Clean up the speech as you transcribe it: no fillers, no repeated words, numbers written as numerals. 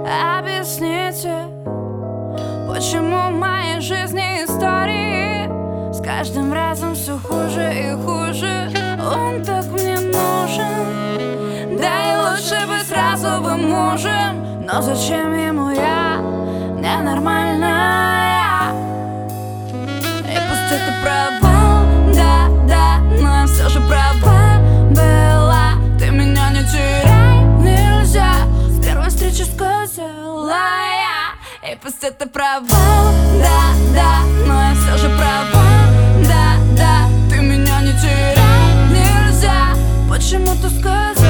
Объясните, почему в моей жизни истории с каждым разом все хуже и хуже. Он так мне нужен, да и лучше бы сразу бы мужем. Но зачем ему я, ненормальная? И пусть это провал, да, но я все же права была. Ты меня не теряй, нельзя, с первой встречи сказала я. И пусть это провал, да, но я все же права, да, ты меня не теряй, нельзя, почему ты сказала?